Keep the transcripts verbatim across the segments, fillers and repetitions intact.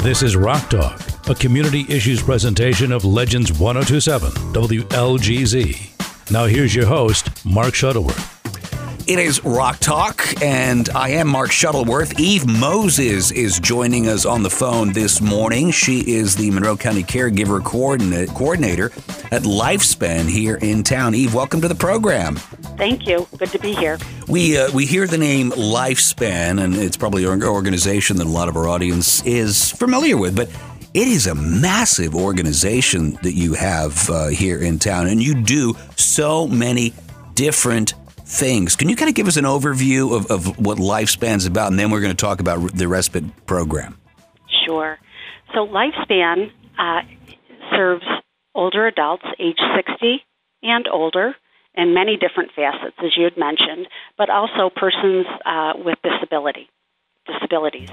This is Rock Talk, a community issues presentation of Legends ten twenty-seven W L G Z. Now here's your host, Mark Shuttleworth. It is Rock Talk, and I am Mark Shuttleworth. Eve Moses is joining us on the phone this morning. She is the Monroe County Caregiver Coordinate, Coordinator at Lifespan here in town. Eve, welcome to the program. Thank you. Good to be here. We uh, we hear the name Lifespan, and it's probably an organization that a lot of our audience is familiar with, but it is a massive organization that you have uh, here in town, and you do so many different things. Can you kind of give us an overview of, of what Lifespan's about, and then we're going to talk about the respite program? Sure. So Lifespan uh, serves older adults age sixty and older in many different facets, as you had mentioned, but also persons uh, with disability, disabilities.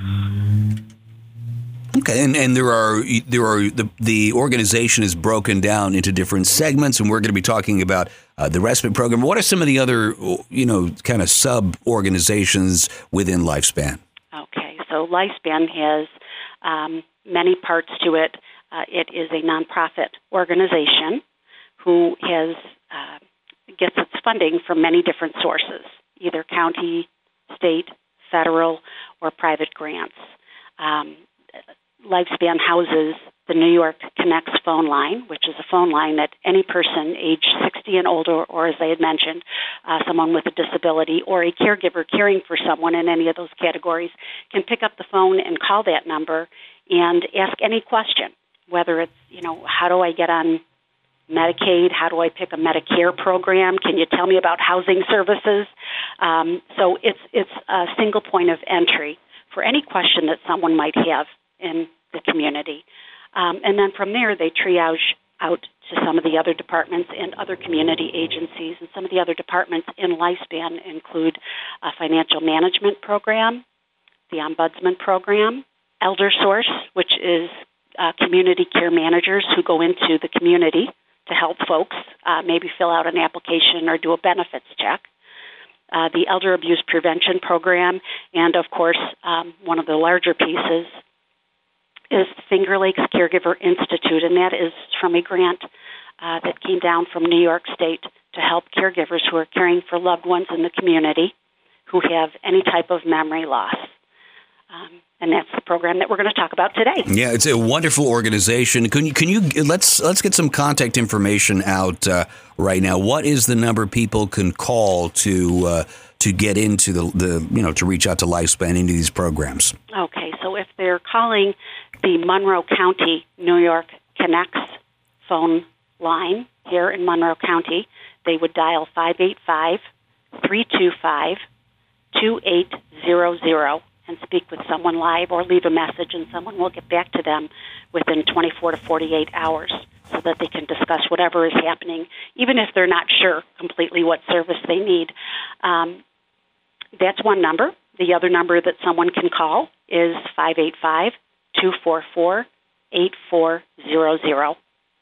Okay, and, and there are there are the the organization is broken down into different segments, and we're going to be talking about uh, the respite program. What are some of the other, you know, kind of sub organizations within Lifespan? Okay, so Lifespan has um, many parts to it. Uh, it is a nonprofit organization who has uh, gets its funding from many different sources, either county, state, federal, or private grants. Um, Lifespan houses the New York Connects phone line, which is a phone line that any person age sixty and older, or as I had mentioned, uh, someone with a disability or a caregiver caring for someone in any of those categories can pick up the phone and call that number and ask any question, whether it's, you know, how do I get on Medicaid? How do I pick a Medicare program? Can you tell me about housing services? Um, so it's it's a single point of entry for any question that someone might have in the community. Um, and then from there, they triage out to some of the other departments and other community agencies. And some of the other departments in Lifespan include a financial management program, the ombudsman program, Elder Source, which is uh, community care managers who go into the community to help folks uh, maybe fill out an application or do a benefits check. Uh, the Elder Abuse Prevention Program, and of course, um, one of the larger pieces is Finger Lakes Caregiver Institute, and that is from a grant uh, that came down from New York State to help caregivers who are caring for loved ones in the community who have any type of memory loss. Um, and that's the program that we're going to talk about today. Yeah, it's a wonderful organization. Can you can you let's let's get some contact information out uh, right now. What is the number people can call to uh, to get into the, the you know to reach out to Lifespan into these programs? Okay, so if they're calling the Monroe County New York Connects phone line here in Monroe County, they would dial five eight five, three two five, two eight zero zero. And speak with someone live or leave a message, and someone will get back to them within twenty-four to forty-eight hours so that they can discuss whatever is happening, even if they're not sure completely what service they need. Um, that's one number. The other number that someone can call is five eight five, two four four, eight four zero zero.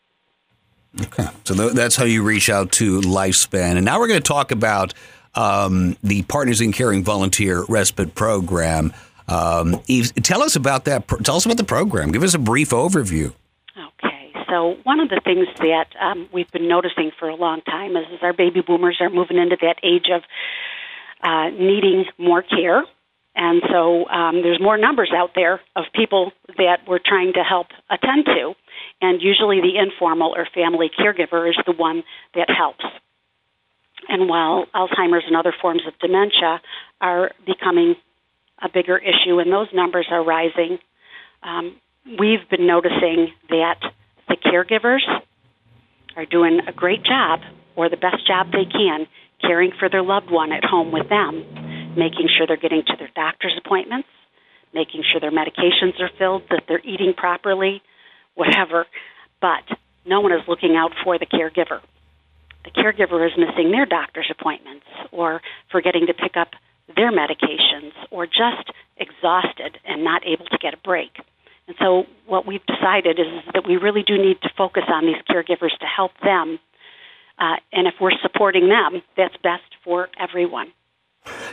Okay, so th- that's how you reach out to Lifespan. And now we're going to talk about Um, the Partners in Caring Volunteer Respite Program. Um, Eve, tell us about that. Tell us about the program. Give us a brief overview. Okay. So one of the things that um, we've been noticing for a long time is, is our baby boomers are moving into that age of uh, needing more care. And so um, there's more numbers out there of people that we're trying to help attend to. And usually the informal or family caregiver is the one that helps. And while Alzheimer's and other forms of dementia are becoming a bigger issue and those numbers are rising, um, we've been noticing that the caregivers are doing a great job, or the best job they can, caring for their loved one at home with them, making sure they're getting to their doctor's appointments, making sure their medications are filled, that they're eating properly, whatever. But no one is looking out for the caregiver. The caregiver is missing their doctor's appointments or forgetting to pick up their medications or just exhausted and not able to get a break. And so what we've decided is that we really do need to focus on these caregivers to help them. Uh, and if we're supporting them, that's best for everyone.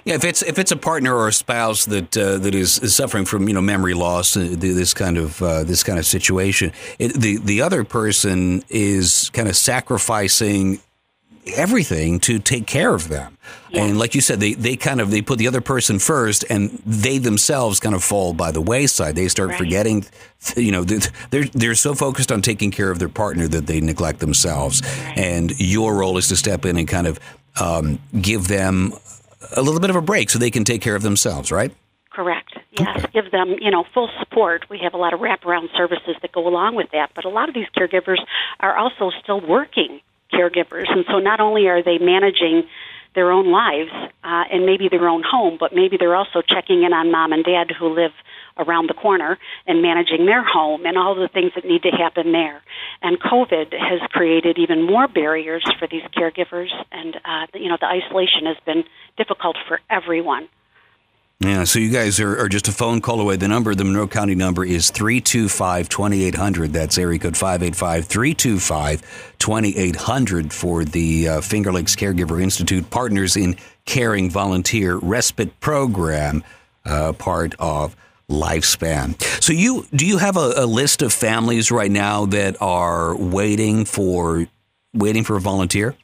Yeah, if it's if it's a partner or a spouse that uh, that is, is suffering from you know memory loss, uh, this kind of uh, this kind of situation, it, the the other person is kind of sacrificing everything to take care of them. Yeah. And like you said, they, they kind of they put the other person first, and they themselves kind of fall by the wayside. They start right. forgetting, you know, they're they're so focused on taking care of their partner that they neglect themselves. Right. And your role is to step in and kind of um, give them a little bit of a break so they can take care of themselves, right? Correct. Yes, give them, you know, full support. We have a lot of wraparound services that go along with that, but a lot of these caregivers are also still working caregivers, and so not only are they managing their own lives uh, and maybe their own home, but maybe they're also checking in on mom and dad who live around the corner and managing their home and all the things that need to happen there. And COVID has created even more barriers for these caregivers, and uh, you know, the isolation has been difficult for everyone. Yeah, so you guys are, are just a phone call away. The number, the Monroe County number is three two five, two eight zero zero. That's area code five eight five, three two five, two eight zero zero for the uh, Finger Lakes Caregiver Institute Partners in Caring Volunteer Respite Program, uh, part of Lifespan. So you do you have a, a list of families right now that are waiting for waiting for a volunteer?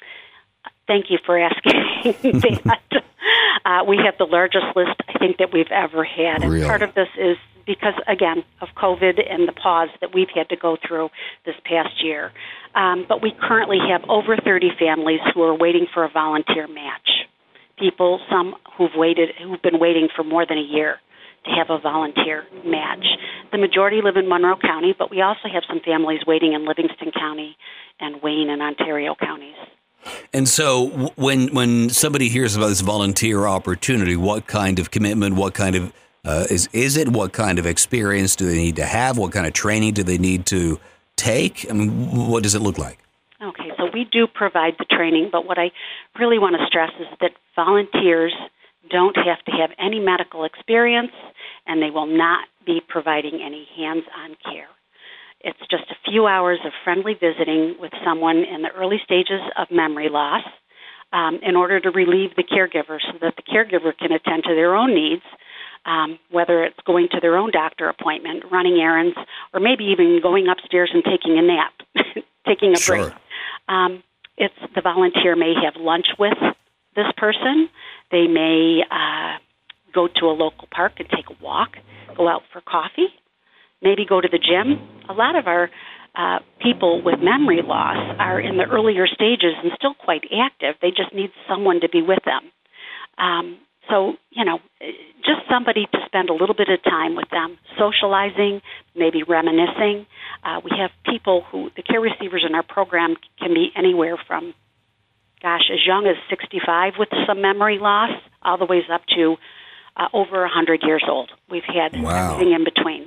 Thank you for asking that. Uh, we have the largest list, I think, that we've ever had. And really? Part of this is because, again, of COVID and the pause that we've had to go through this past year. Um, but we currently have over thirty families who are waiting for a volunteer match. People, some who've waited, who've been waiting for more than a year to have a volunteer match. The majority live in Monroe County, but we also have some families waiting in Livingston County and Wayne and Ontario counties. And so when when somebody hears about this volunteer opportunity, what kind of commitment, what kind of, uh, is, is it, what kind of experience do they need to have? What kind of training do they need to take? I mean, what does it look like? Okay, so we do provide the training, but what I really want to stress is that volunteers don't have to have any medical experience, and they will not be providing any hands-on care. It's just a few hours of friendly visiting with someone in the early stages of memory loss um, in order to relieve the caregiver so that the caregiver can attend to their own needs, um, whether it's going to their own doctor appointment, running errands, or maybe even going upstairs and taking a nap, taking a sure. break. Um, it's the volunteer may have lunch with this person. They may uh, go to a local park and take a walk, go out for coffee, maybe go to the gym. A lot of our uh, people with memory loss are in the earlier stages and still quite active. They just need someone to be with them. Um, so, you know, just somebody to spend a little bit of time with them, socializing, maybe reminiscing. Uh, we have people who, the care receivers in our program can be anywhere from, gosh, as young as sixty-five with some memory loss, all the way up to uh, over one hundred years old. We've had wow. everything in between.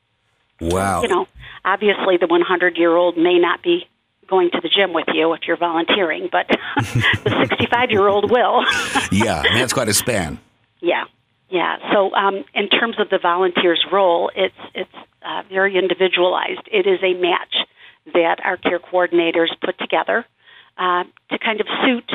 Wow. You know, obviously the hundred-year-old may not be going to the gym with you if you're volunteering, but the sixty-five-year-old will. Yeah, I mean, that's quite a span. Yeah, yeah. So um, in terms of the volunteer's role, it's it's uh, very individualized. It is a match that our care coordinators put together uh, to kind of suit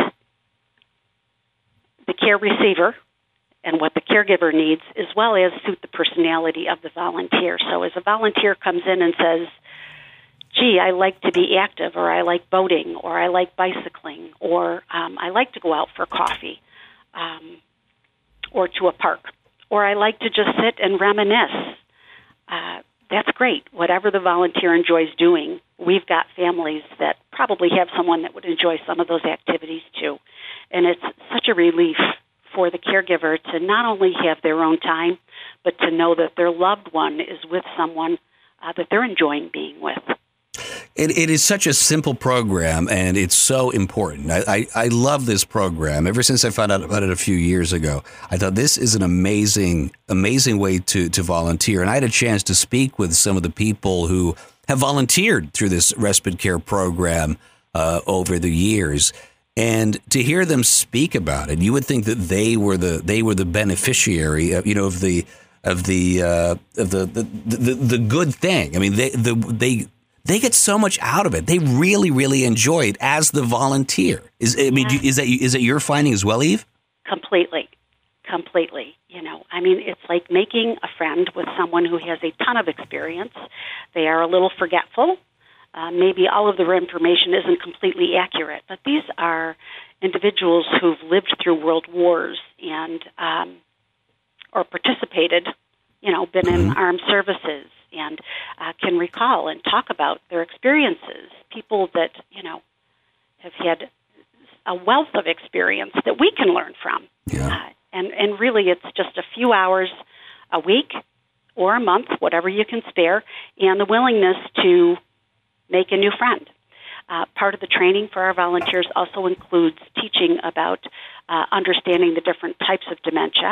the care receiver and what the caregiver needs, as well as suit the personality of the volunteer. So as a volunteer comes in and says, gee, I like to be active, or I like boating, or I like bicycling, or um, I like to go out for coffee, um, or to a park, or I like to just sit and reminisce, uh, that's great. Whatever the volunteer enjoys doing, we've got families that probably have someone that would enjoy some of those activities too. And it's such a relief for the caregiver to not only have their own time, but to know that their loved one is with someone uh, that they're enjoying being with. It, it is such a simple program, and it's so important. I, I, I love this program. Ever since I found out about it a few years ago, I thought this is an amazing, amazing way to, to volunteer. And I had a chance to speak with some of the people who have volunteered through this respite care program uh, over the years. And to hear them speak about it, you would think that they were the they were the beneficiary, of, you know, of the of the uh, of the, the the the good thing. I mean, they the they they get so much out of it. They really really enjoy it as the volunteer. Is I mean, Yeah. is that is that your finding as well, Eve? Completely, Completely. You know, I mean, it's like making a friend with someone who has a ton of experience. They are a little forgetful. Uh, maybe all of their information isn't completely accurate, but these are individuals who've lived through world wars and um, or participated, you know, been in armed services and uh, can recall and talk about their experiences. People that, you know, have had a wealth of experience that we can learn from. Yeah. Uh, and, and really, it's just a few hours a week or a month, whatever you can spare, and the willingness to make a new friend. Uh, part of the training for our volunteers also includes teaching about uh, understanding the different types of dementia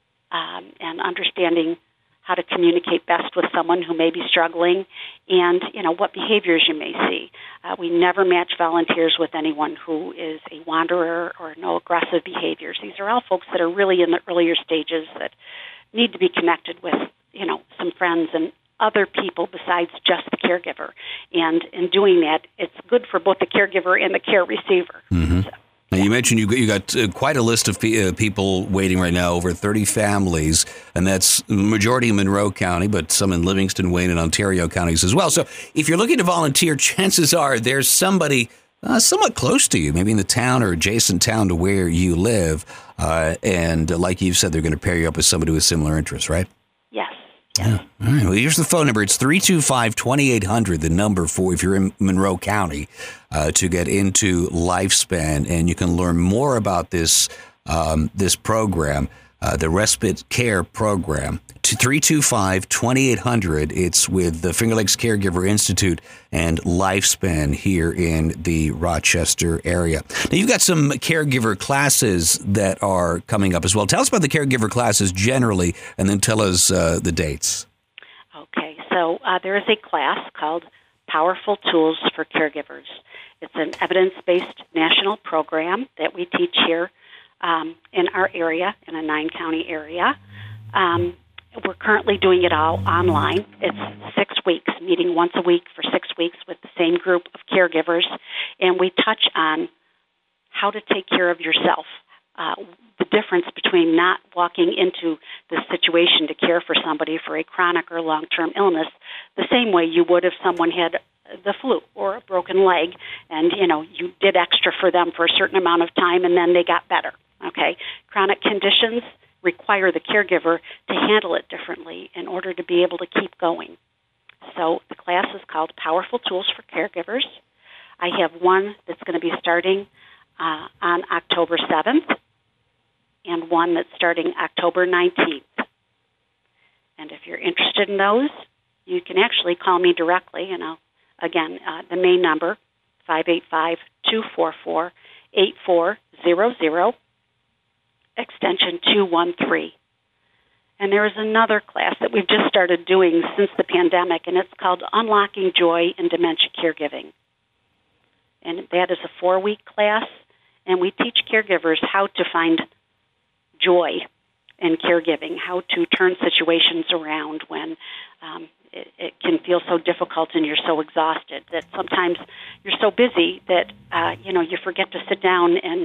um, and understanding how to communicate best with someone who may be struggling, and you know what behaviors you may see. Uh, we never match volunteers with anyone who is a wanderer or no aggressive behaviors. These are all folks that are really in the earlier stages that need to be connected with, you know, some friends and other people besides just the caregiver. And in doing that, it's good for both the caregiver and the care receiver. Mm-hmm. So, Now, you mentioned you, you got uh, quite a list of pe- uh, people waiting right now, over thirty families, and that's the majority in Monroe County, but some in Livingston, Wayne, and Ontario counties as well. So if you're looking to volunteer, chances are there's somebody uh, somewhat close to you, maybe in the town or adjacent town to where you live. Uh, and uh, like you've said, they're going to pair you up with somebody with similar interests, right? yes. Yeah. All right. Well, here's the phone number. It's three two five, two eight hundred, the number for if you're in Monroe County, uh, to get into Lifespan. And you can learn more about this um, this program, uh, the Respite Care Program. To three two five, two eight hundred. It's with the Finger Lakes Caregiver Institute and Lifespan here in the Rochester area. Now, you've got some caregiver classes that are coming up as well. Tell us about the caregiver classes generally, and then tell us uh, the dates. Okay, so uh, there is a class called Powerful Tools for Caregivers. It's an evidence-based national program that we teach here um, in our area, in a nine-county area. Um, we're currently doing it all online. It's six weeks, meeting once a week for six weeks with the same group of caregivers, and we touch on how to take care of yourself, uh, the difference between not walking into the situation to care for somebody for a chronic or long-term illness the same way you would if someone had the flu or a broken leg, and you know you did extra for them for a certain amount of time and then they got better. Okay, chronic conditions require the caregiver to handle it differently in order to be able to keep going. So the class is called Powerful Tools for Caregivers. I have one that's going to be starting uh, on October seventh and one that's starting October nineteenth. And if you're interested in those, you can actually call me directly, and I'll, again, uh, the main number, five eight five, two four four, eight four zero zero, extension two one three. And there is another class that we've just started doing since the pandemic, and it's called Unlocking Joy in Dementia Caregiving. And that is a four-week class, and we teach caregivers how to find joy in caregiving, how to turn situations around when um, it, it can feel so difficult and you're so exhausted that sometimes you're so busy that, uh, you know, you forget to sit down and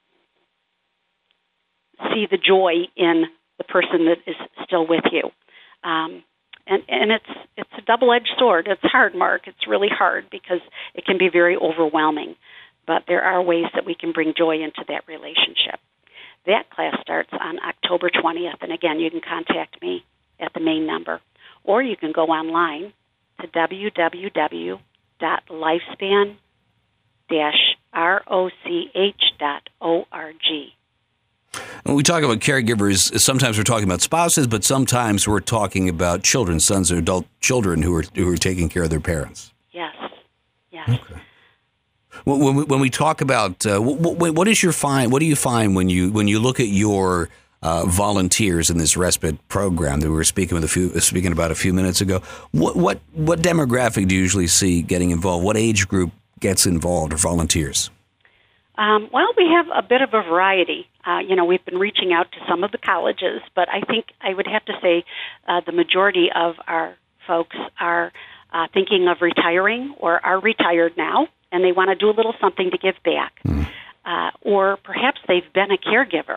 see the joy in the person that is still with you. Um, and and it's it's a double-edged sword. It's hard, Mark. It's really hard because it can be very overwhelming. But there are ways that we can bring joy into that relationship. That class starts on October twentieth. And again, you can contact me at the main number. Or you can go online to w w w dot lifespan dash roch dot org. When we talk about caregivers, sometimes we're talking about spouses, but sometimes we're talking about children, sons or adult children who are who are taking care of their parents. Yes, yes. Okay. When we, when we talk about uh, what, what is your find? What do you find when you when you look at your uh, volunteers in this respite program that we were speaking with a few speaking about a few minutes ago? What what what demographic do you usually see getting involved? What age group gets involved or volunteers? Um, well, we have a bit of a variety. Uh, you know, we've been reaching out to some of the colleges, but I think I would have to say uh, the majority of our folks are uh, thinking of retiring or are retired now, and they want to do a little something to give back. Mm. Uh, or perhaps they've been a caregiver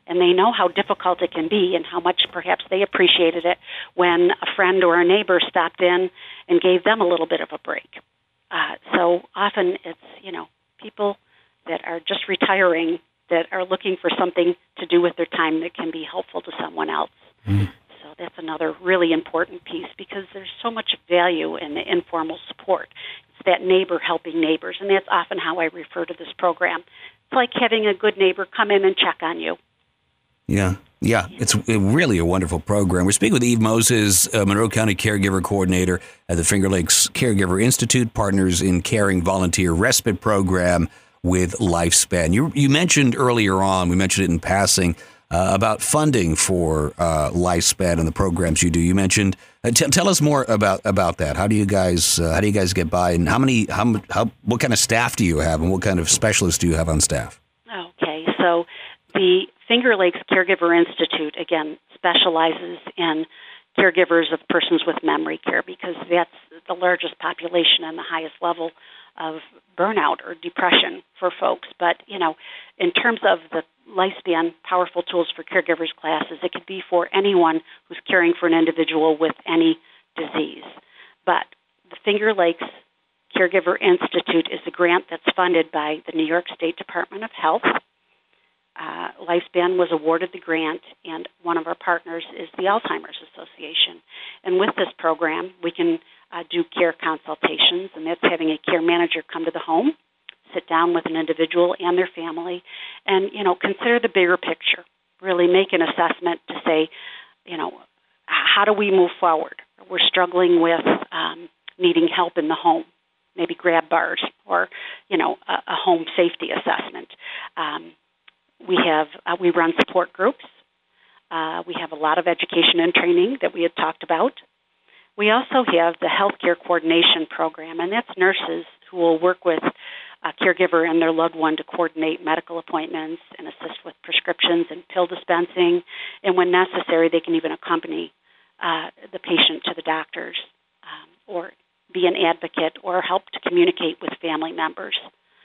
And they know how difficult it can be and how much perhaps they appreciated it when a friend or a neighbor stopped in and gave them a little bit of a break. Uh, so often it's, you know, people that are just retiring that are looking for something to do with their time that can be helpful to someone else. Mm. So that's another really important piece because there's so much value in the informal support. It's that neighbor helping neighbors, and that's often how I refer to this program. It's like having a good neighbor come in and check on you. Yeah, yeah, it's really a wonderful program. We're speaking with Eve Moses, uh, Monroe County Caregiver Coordinator at the Finger Lakes Caregiver Institute, partners in Caring Volunteer Respite Program with Lifespan. You you mentioned earlier on, we mentioned it in passing, uh, about funding for uh, Lifespan and the programs you do. You mentioned, uh, t- tell us more about, about that. How do you guys uh, how do you guys get by, and how many how how what kind of staff do you have, and what kind of specialists do you have on staff? Okay, so the Finger Lakes Caregiver Institute, again, specializes in caregivers of persons with memory care because that's the largest population and the highest level of burnout or depression for folks. But, you know, in terms of the Lifespan Powerful Tools for Caregivers classes, it could be for anyone who's caring for an individual with any disease. But the Finger Lakes Caregiver Institute is a grant that's funded by the New York State Department of Health. Uh, Lifespan was awarded the grant, and one of our partners is the Alzheimer's Association. And with this program, we can uh, do care consultations, and that's having a care manager come to the home, sit down with an individual and their family, and, you know, consider the bigger picture, really make an assessment to say, you know, how do we move forward? We're struggling with um, needing help in the home, maybe grab bars or, you know, a, a home safety assessment. Um, We have uh, we run support groups. Uh, we have a lot of education and training that we had talked about. We also have the healthcare coordination program, and that's nurses who will work with a caregiver and their loved one to coordinate medical appointments and assist with prescriptions and pill dispensing. And when necessary, they can even accompany uh, the patient to the doctors um, or be an advocate or help to communicate with family members.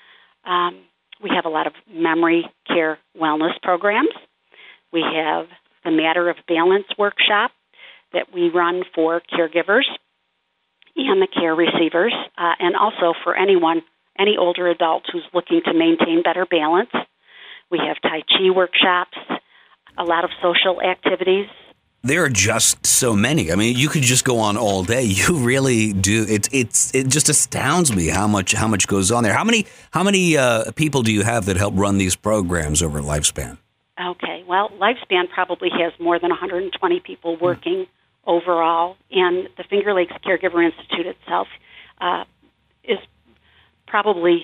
Um, We have a lot of memory care wellness programs. We have the Matter of Balance workshop that we run for caregivers and the care receivers, uh, and also for anyone, any older adult who's looking to maintain better balance. We have Tai Chi workshops, a lot of social activities. There are just so many. I mean, you could just go on all day. You really do. It's it's it just astounds me how much how much goes on there. How many how many uh, people do you have that help run these programs over Lifespan? Okay, well, Lifespan probably has more than one hundred twenty people working mm. overall, and the Finger Lakes Caregiver Institute itself uh, is probably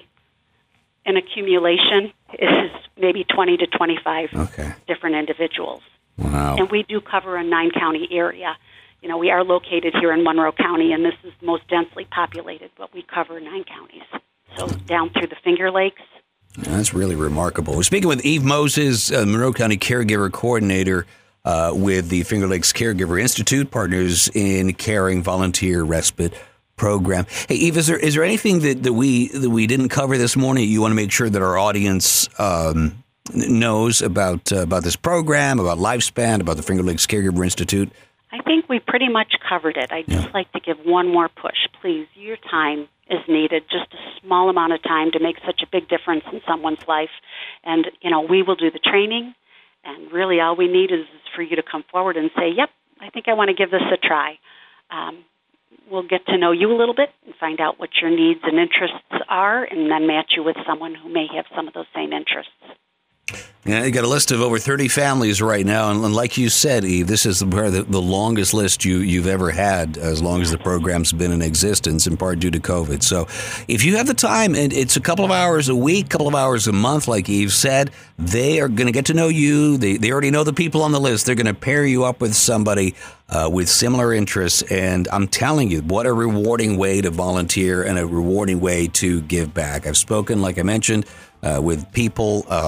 an accumulation. Is maybe twenty to twenty-five okay. different individuals. Wow. And we do cover a nine-county area. You know, we are located here in Monroe County, and this is the most densely populated, but we cover nine counties. So down through the Finger Lakes. That's really remarkable. We're speaking with Eve Moses, uh, Monroe County Caregiver Coordinator uh, with the Finger Lakes Caregiver Institute, partners in Caring Volunteer Respite Program. Hey, Eve, is there is there anything that, that we that we didn't cover this morning you want to make sure that our audience um, knows about uh, about this program, about Lifespan, about the Finger Lakes Caregiver Institute? I think we pretty much covered it. I'd just yeah. like to give one more push. Please, your time is needed, just a small amount of time to make such a big difference in someone's life. And, you know, we will do the training, and really all we need is for you to come forward and say, yep, I think I want to give this a try. Um, we'll get to know you a little bit and find out what your needs and interests are, and then match you with someone who may have some of those same interests. Yeah, you got a list of over thirty families right now, and like you said, Eve, this is the, the longest list you, you've ever had, as long as the program's been in existence, in part due to COVID. So if you have the time, and it's a couple of hours a week, couple of hours a month, like Eve said, they are going to get to know you. They, they already know the people on the list. They're going to pair you up with somebody uh, with similar interests, and I'm telling you, what a rewarding way to volunteer and a rewarding way to give back. I've spoken, like I mentioned, uh, with people... Um,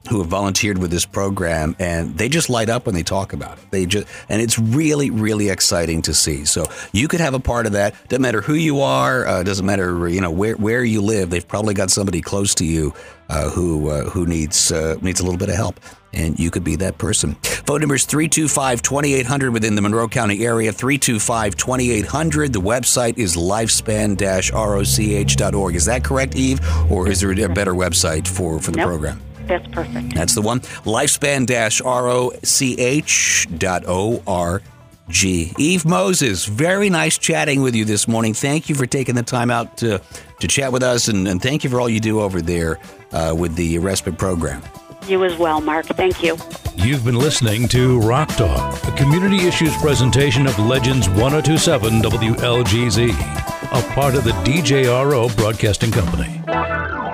who have volunteered with this program, and they just light up when they talk about it. They just, and it's really, really exciting to see. So you could have a part of that. Doesn't matter who you are. Uh, doesn't matter, you know, where where you live. They've probably got somebody close to you uh, who uh, who needs uh, needs a little bit of help, and you could be that person. Phone number is three two five, two eight zero zero within the Monroe County area. three two five, two eight zero zero. The website is lifespan dash roch dot org. Is that correct, Eve, or is there a better website for for the nope. program? That's perfect. That's the one. lifespan dash roch dot org. Eve Moses, very nice chatting with you this morning. Thank you for taking the time out to, to chat with us, and, and thank you for all you do over there uh, with the respite program. You as well, Mark. Thank you. You've been listening to Rock Talk, a community issues presentation of Legends ten twenty-seven W L G Z, a part of the D J R O Broadcasting Company.